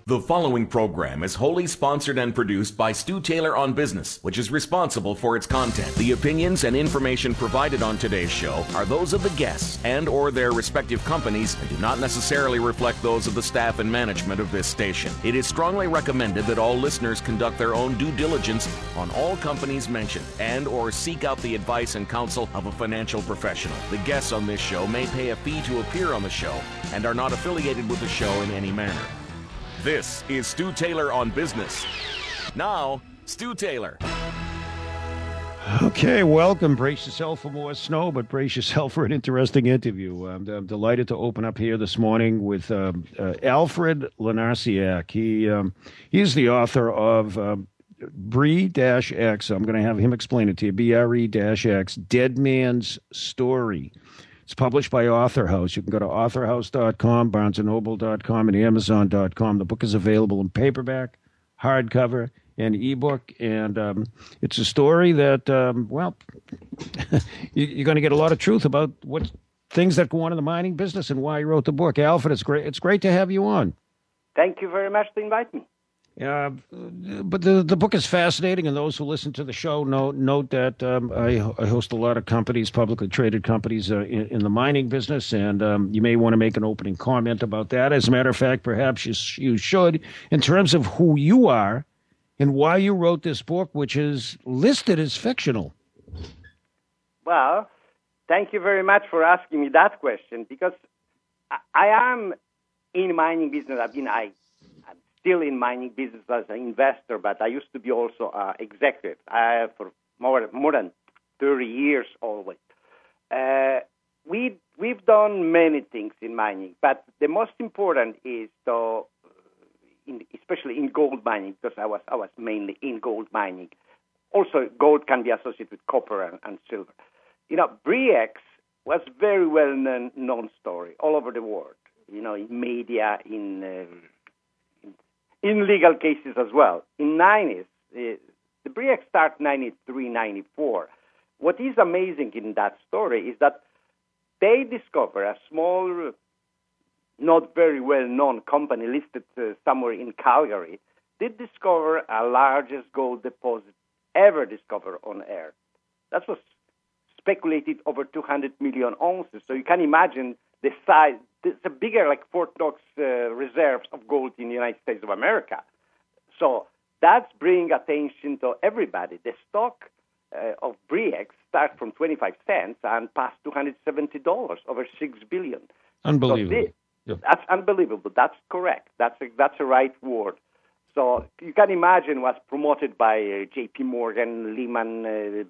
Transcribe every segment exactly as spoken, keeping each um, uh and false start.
The following program is wholly sponsored and produced by Stu Taylor on Business, which is responsible for its content. The opinions and information provided on today's show are those of the guests and or their respective companies and do not necessarily reflect those of the staff and management of this station. It is strongly recommended that all listeners conduct their own due diligence on all companies mentioned and or seek out the advice and counsel of a financial professional. The guests on this show may pay a fee to appear on the show and are not affiliated with the show in any manner. This is Stu Taylor on Business. Now, Stu Taylor. Okay, welcome. Brace yourself for more snow, but brace yourself for an interesting interview. I'm, I'm delighted to open up here this morning with um, uh, Alfred Lenarciak. He um, he's the author of um, B R E X. I'm going to have him explain it to you. B R E X, Dead Man's Story. It's published by Author House. You can go to author house dot com, barnes and noble dot com, and amazon dot com. The book is available in paperback, hardcover, and ebook. And um, it's a story that, um, well, you, you're going to get a lot of truth about what things that go on in the mining business and why you wrote the book. Alfred, it's great. It's great to have you on. Thank you very much to invite me. Uh, but the the book is fascinating, and those who listen to the show note note that um, I, I host a lot of companies, publicly traded companies uh, in, in the mining business, and um, you may want to make an opening comment about that. As a matter of fact, perhaps you, you should, in terms of who you are and why you wrote this book, which is listed as fictional. Well, thank you very much for asking me that question, because I, I am in mining business. I've been I. Still in mining business as an investor, but I used to be also uh, executive uh, for more more than thirty years always. Uh, we we've done many things in mining, but the most important is to, in, especially in gold mining, because I was I was mainly in gold mining. Also, gold can be associated with copper and, and silver. You know, B R E X was very well known, known story all over the world. You know, in media, in uh, in legal cases as well. In nineties, uh, the B R E X started ninety-three, ninety-four. What is amazing in that story is that they discover a small, not very well-known company listed uh, somewhere in Calgary, did discover a largest gold deposit ever discovered on Earth. That was speculated over two hundred million ounces. So you can imagine the size. It's a bigger, like Fort Knox uh, reserves of gold in the United States of America. So that's bringing attention to everybody. The stock uh, of B R E X starts from twenty-five cents and passed two hundred seventy dollars, over six billion dollars. Unbelievable. So this, yeah. That's unbelievable. That's correct. That's a, that's the right word. So you can imagine was promoted by uh, J P Morgan, Lehman, uh,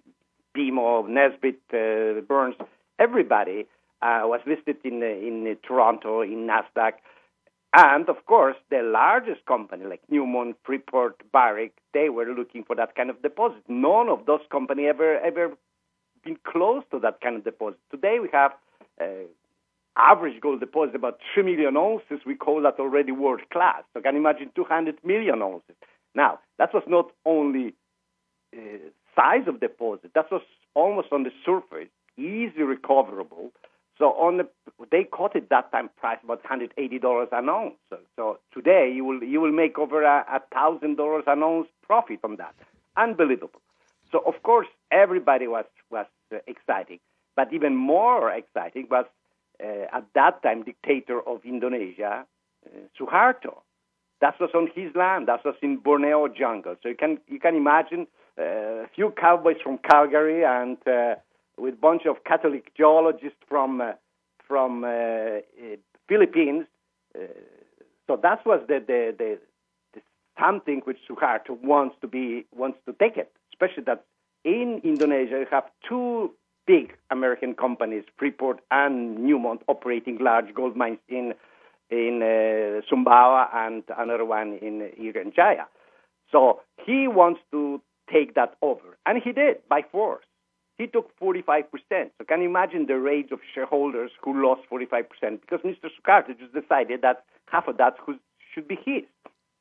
B M O, Nesbitt, uh, Burns, everybody. Uh, was listed in uh, in uh, Toronto, in NASDAQ. And, of course, the largest company, like Newmont, Freeport, Barrick, they were looking for that kind of deposit. None of those companies ever ever been close to that kind of deposit. Today we have uh, average gold deposit about three million ounces. We call that already world-class. So can you imagine two hundred million ounces? Now, that was not only uh, size of deposit. That was almost on the surface, easily recoverable. So on the, they quoted that time price about one hundred eighty dollars an ounce. So, so today you will you will make over a, a thousand dollars an ounce profit from that. Unbelievable. So of course everybody was was uh, exciting, but even more exciting was uh, at that time dictator of Indonesia, uh, Suharto. That was on his land. That was in Borneo jungle. So you can you can imagine uh, a few cowboys from Calgary and. Uh, with a bunch of Catholic geologists from uh, from uh, uh, Philippines. Uh, so that was the, the, the, the something which Suharto wants to be wants to take it, especially that in Indonesia you have two big American companies, Freeport and Newmont, operating large gold mines in in uh, Sumbawa and another one in Irian Jaya. So he wants to take that over, and he did by force. He took forty-five percent. So can you imagine the rage of shareholders who lost forty-five percent? Because Mister Suharto just decided that half of that should be his.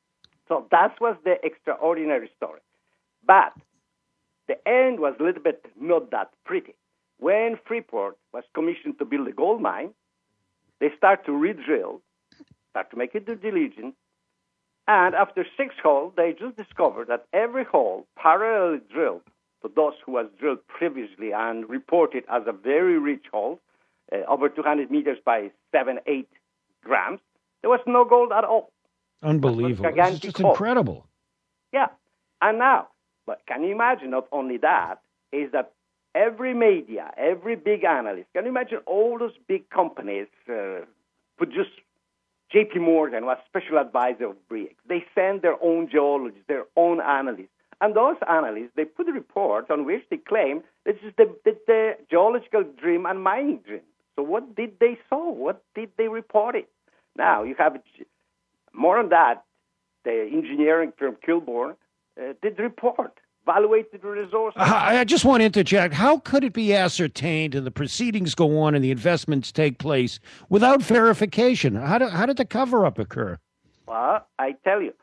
So that was the extraordinary story. But the end was a little bit not that pretty. When Freeport was commissioned to build a gold mine, they start to re-drill, start to make a due diligence, And after six holes, they just discovered that every hole parallelly drilled to those who was drilled previously and reported as a very rich hole, uh, over two hundred meters by seven, eight grams, there was no gold at all. Unbelievable. It's just hole. Incredible. Yeah. And now, but can you imagine, not only that, is that every media, every big analyst, can you imagine all those big companies uh, produce J P Morgan was special advisor of Briggs. They send their own geologists, their own analysts. And those analysts, they put a report on which they claim this is the, the, the geological dream and mining dream. So what did they saw? What did they report it? Now, you have more on that. The engineering firm Kilbourne uh, did report, evaluated the resources. I just want to interject. How could it be ascertained and the proceedings go on and the investments take place without verification? How did, how did the cover-up occur? Well, I tell you,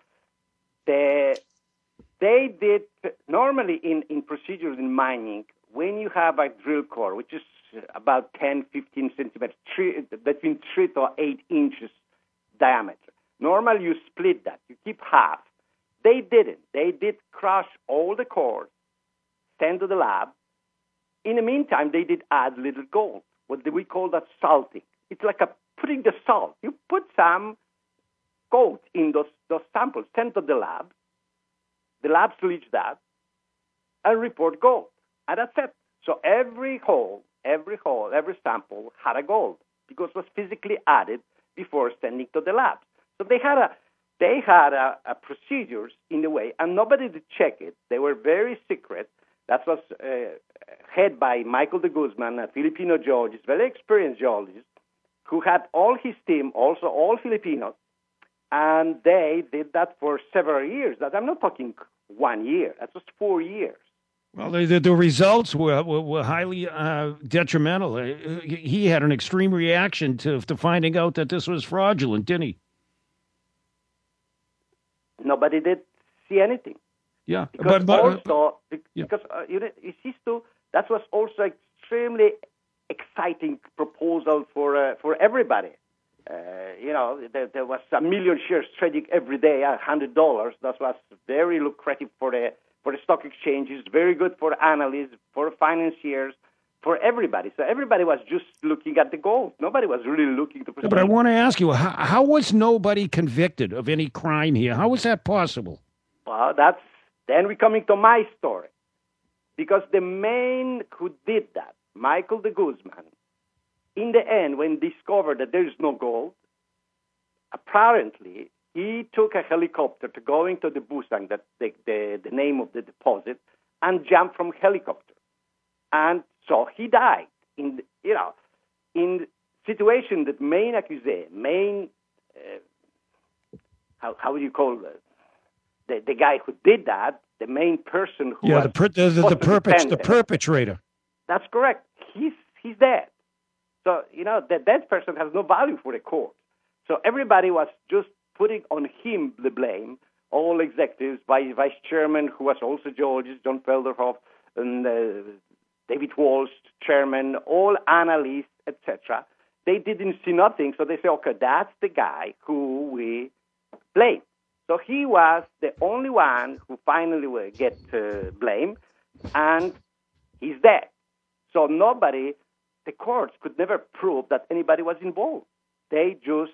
the, they did, normally in, in procedures in mining, when you have a drill core, which is about ten, fifteen centimeters, three, between three to eight inches diameter, normally you split that, you keep half. They didn't. They did crush all the cores, send to the lab. In the meantime, they did add little gold. What do we call that? Salting. It's like a putting the salt. You put some gold in those, those samples, send to the lab. The labs leach that and report gold. And that's it. So every hole, every hole, every sample had a gold because it was physically added before sending to the labs. So they had a They had a, a procedures in the way, and nobody did check it. They were very secret. That was uh, head by Michael de Guzman, a Filipino geologist, very experienced geologist, who had all his team, also all Filipinos, and they did that for several years. That I'm not talking one year. That was four years. Well, the, the, the results were, were, were highly uh, detrimental. Uh, he had an extreme reaction to, to finding out that this was fraudulent, didn't he? Nobody did see anything. Yeah, because but, but also uh, because yeah. uh, you know, you see, too, that was also extremely exciting proposal for uh, for everybody. Uh, you know, there, there was a million shares trading every day at hundred dollars. That was very lucrative for the for the stock exchanges. Very good for analysts, for financiers, for everybody. So everybody was just looking at the gold. Nobody was really looking to. Yeah, but I want to ask you, how, how was nobody convicted of any crime here? How was that possible? Well, that's then we're coming to my story, because the man who did that, Michael de Guzman, in the end, when discovered that there is no gold, apparently he took a helicopter to go into the Busang, that's the, the, the name of the deposit, and jumped from helicopter. And so he died in, you know, in situation that main accusé, main, uh, how, how would you call it? The, the guy who did that, the main person who yeah, was the per, the, the, the, perpet, the perpetrator. That's correct. He's he's dead. So, you know, that that person has no value for the court. So everybody was just putting on him the blame. All executives, vice, vice chairman, who was also geologist, John Felderhoff, and uh, David Walsh, chairman, all analysts, et cetera. They didn't see nothing, so they say, okay, that's the guy who we blame. So he was the only one who finally will get uh, blamed, and he's dead. So nobody, the courts could never prove that anybody was involved. They just...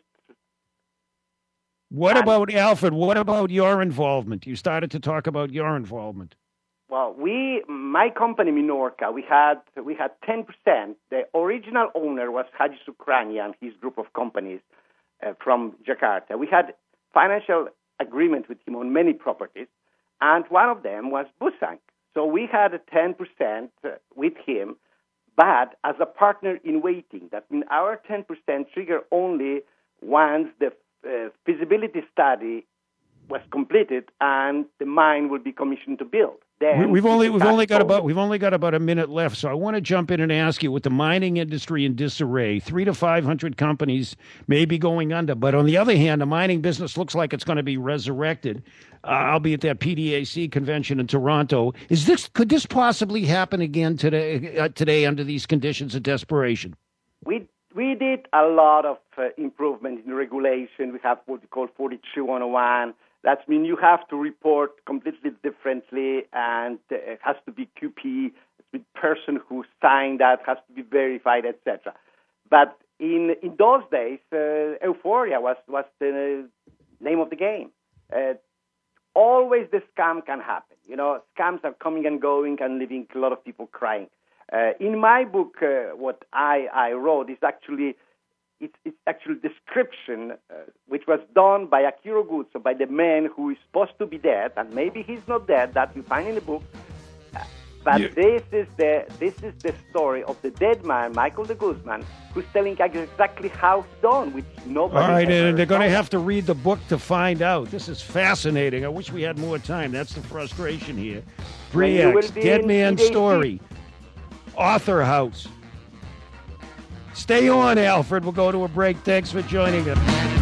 What about, Alfred, what about your involvement? You started to talk about your involvement. Well, we, my company, Minorca, we had we had ten percent. The original owner was Haji Sukrani and his group of companies uh, from Jakarta. We had financial agreement with him on many properties, and one of them was Busang. So we had a ten percent with him, but as a partner in waiting. That means our ten percent trigger only once the uh, feasibility study was completed and the mine will be commissioned to build. Then we've only we've only got about we've only got about a minute left, so I want to jump in and ask you: with the mining industry in disarray, three to five hundred companies may be going under, but on the other hand, the mining business looks like it's going to be resurrected. Uh, I'll be at that P D A C convention in Toronto. Is this could this possibly happen again today? Uh, today, under these conditions of desperation, we we did a lot of uh, improvement in regulation. We have what we call forty-three one oh one. That means you have to report completely differently, and uh, it has to be Q P. The person who signed that has to be verified, et cetera. But in in those days, uh, euphoria was was the name of the game. Uh, always the scam can happen. You know, scams are coming and going and leaving a lot of people crying. Uh, in my book, uh, what I, I wrote is actually it's, it's actually description, uh, which was done by Akira Guzzo, by the man who is supposed to be dead, and maybe he's not dead. That you find in the book. But yeah. this is the this is the story of the dead man, Michael de Guzman, who's telling exactly how it's done, which nobody. All right, and they're going to knows. have to read the book to find out. This is fascinating. I wish we had more time. That's the frustration here. three X, Dead Man's Story, Author House. Stay on, Alfred. We'll go to a break. Thanks for joining us.